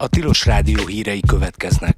A Tilos Rádió hírei következnek.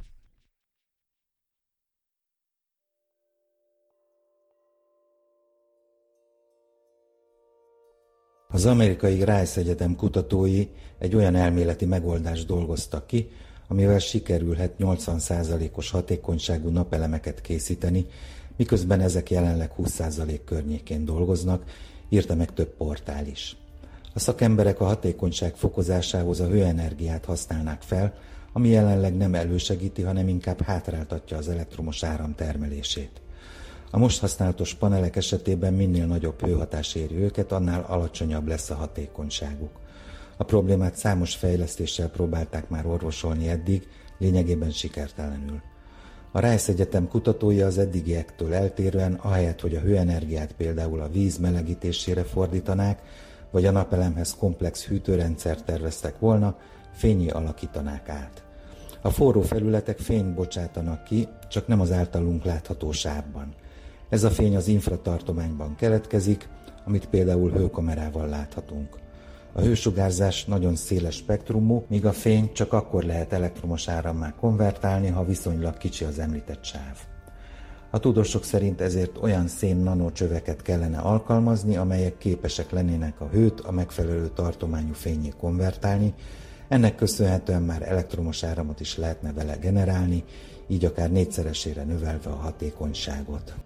Az amerikai Rice Egyetem kutatói egy olyan elméleti megoldást dolgoztak ki, amivel sikerülhet 80%-os hatékonyságú napelemeket készíteni, miközben ezek jelenleg 20% környékén dolgoznak, írta meg több portál is. A szakemberek a hatékonyság fokozásához a hőenergiát használnák fel, ami jelenleg nem elősegíti, hanem inkább hátráltatja az elektromos áram termelését. A most használatos panelek esetében minél nagyobb hőhatás éri őket, annál alacsonyabb lesz a hatékonyságuk. A problémát számos fejlesztéssel próbálták már orvosolni eddig, lényegében sikertelenül. A Rice Egyetem kutatói az eddigiektől eltérően, ahelyett, hogy a hőenergiát például a víz melegítésére fordítanák, vagy a napelemhez komplex hűtőrendszert terveztek volna, fénnyé alakítanák át. A forró felületek fényt bocsátanak ki, csak nem az általunk látható sávban. Ez a fény az infratartományban keletkezik, amit például hőkamerával láthatunk. A hősugárzás nagyon széles spektrumú, míg a fény csak akkor lehet elektromos árammá konvertálni, ha viszonylag kicsi az említett sáv. A tudósok szerint ezért olyan szén-nanocsöveket kellene alkalmazni, amelyek képesek lennének a hőt a megfelelő tartományú fénnyé konvertálni, ennek köszönhetően már elektromos áramot is lehetne vele generálni, így akár 4-szeresére növelve a hatékonyságot.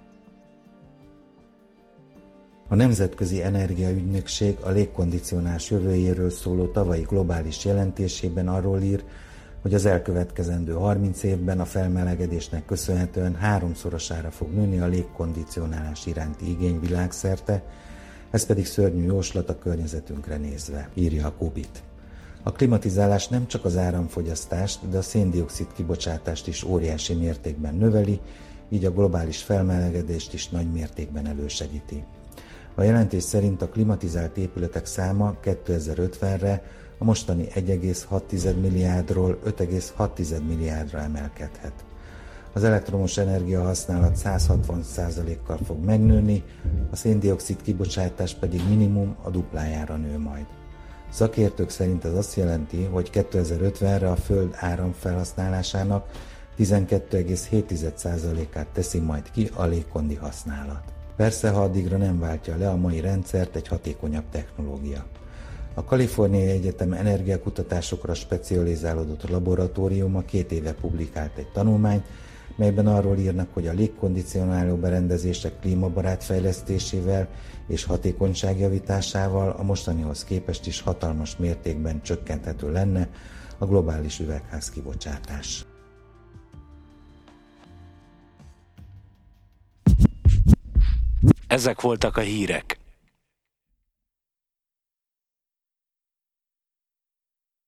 A Nemzetközi Energiaügynökség a légkondicionálás jövőjéről szóló tavalyi globális jelentésében arról ír, hogy az elkövetkezendő 30 évben a felmelegedésnek köszönhetően 3-szorosára fog nőni a légkondicionálás iránti igény világszerte, ez pedig szörnyű jóslat a környezetünkre nézve, írja a Kubit. A klimatizálás nem csak az áramfogyasztást, de a szén-dioxid kibocsátást is óriási mértékben növeli, így a globális felmelegedést is nagy mértékben elősegíti. A jelentés szerint a klimatizált épületek száma 2050-re a mostani 1,6 milliárdról 5,6 milliárdra emelkedhet. Az elektromos energia használat 160%-kal fog megnőni, a szén-dioxid kibocsátás pedig minimum a duplájára nő majd. Szakértők szerint ez azt jelenti, hogy 2050-re a Föld áramfelhasználásának 12,7%-át teszi majd ki a légkondi használat. Persze, ha addigra nem váltja le a mai rendszert egy hatékonyabb technológia. A Kaliforniai Egyetem energiakutatásokra specializálódott laboratóriuma 2 éve publikált egy tanulmányt, melyben arról írnak, hogy a légkondicionáló berendezések klímabarát fejlesztésével és hatékonyságjavításával a mostanihoz képest is hatalmas mértékben csökkenthető lenne a globális üvegházkibocsátás. Ezek voltak a hírek.